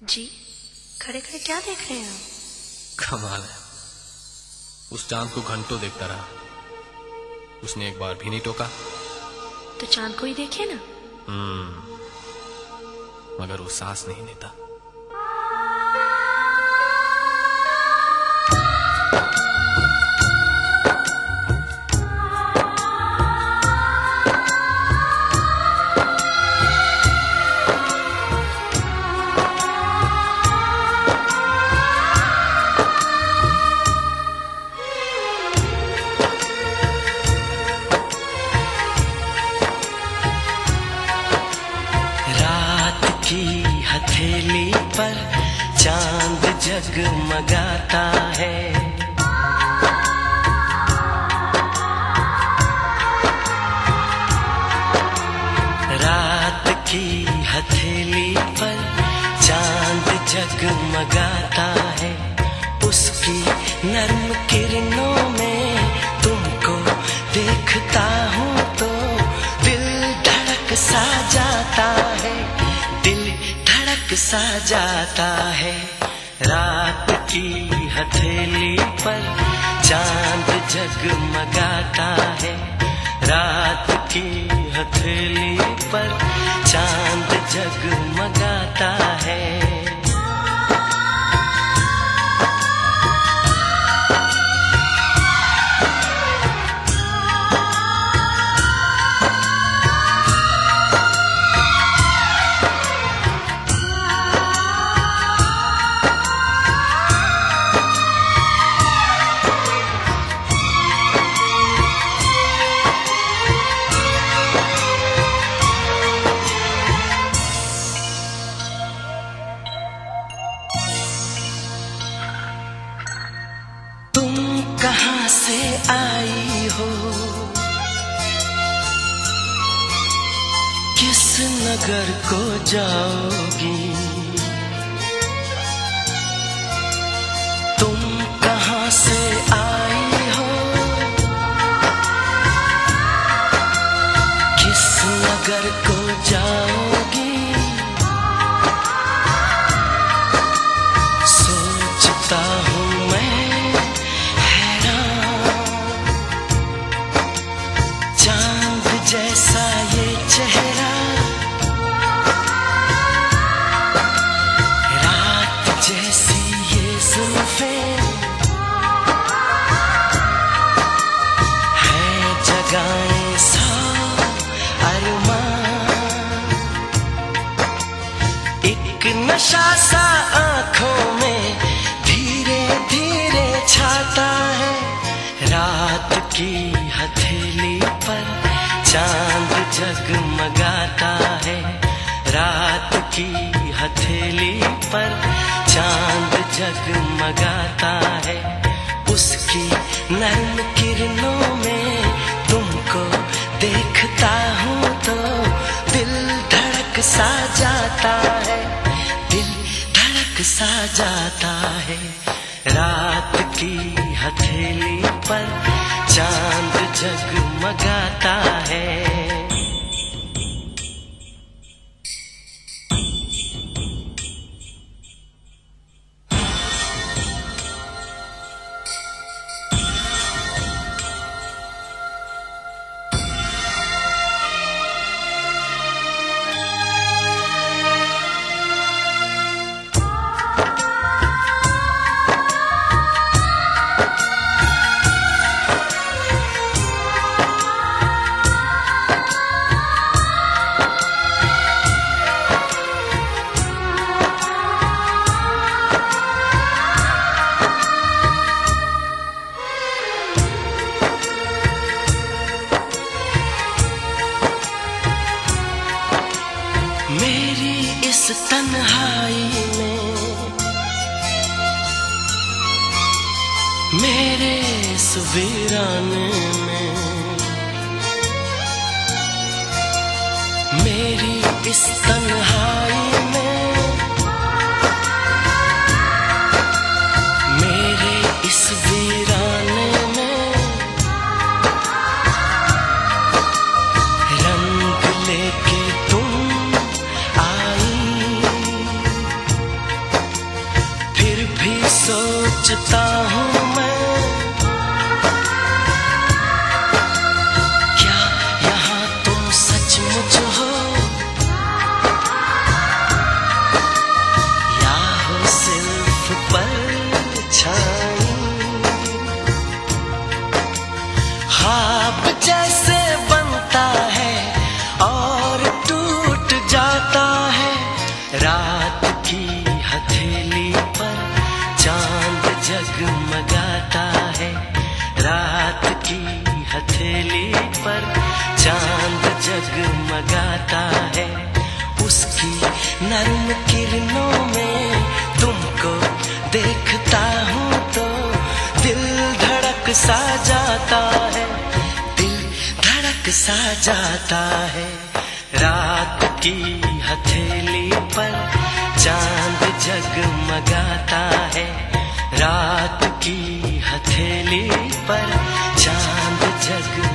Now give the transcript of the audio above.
जी खड़े खड़े क्या देख रहे हैं आप? कमाल है। उस चांद को घंटों देखता रहा, उसने एक बार भी नहीं टोका। तो चांद को ही देखिए ना। मगर वो सांस नहीं लेता। हथेली पर चांद जगमगाता है, रात की हथेली पर चांद जगमगाता है। उसकी नर्म किरणों में तुमको देखता हूँ तो दिल धड़क सा जाता है, दिल धड़क सा जाता है। रात की हथेली पर चांद जगमगाता है, रात की हथेली पर चांद जगमगाता है। कहाँ से आई हो, किस नगर को जाओगी, तुम कहाँ से आई हो, किस नगर को जाओगी। सोचता हूँ मैं जैसा ये चेहरा, रात जैसी ये जुल्फें, है जगाएं सौ अरमान। एक नशा सा आँखों में धीरे धीरे छाता है। रात की हथेली पर चांद जगमगाता है, रात की हथेली पर चांद जगमगाता है। उसकी नर्म किरणों में तुमको देखता हूँ तो दिल धड़क सा जाता है, दिल धड़क सा जाता है। रात की हथेली पर चांद जगमगाता है। मेरी इस तन्हाई में, मेरे इस वीराने में, मेरी इस तन्हाई में, मेरे इस वीराने में रंग लेके तुम आई। सोचता हूँ मैं, क्या यहाँ तुम सचमुच हो या हो सिर्फ परछाई। ख्वाब जैसे बनता है और टूट जाता है, रात की हथेली पर चांद जगमगाता है, रात की हथेली पर चांद जगमगाता है। उसकी नर्म किरणों में तुमको देखता हूँ तो दिल धड़क सा जाता है, दिल धड़क सा जाता है। रात की हथेली पर चांद जगमगाता है, रात की हथेली पर चांद जग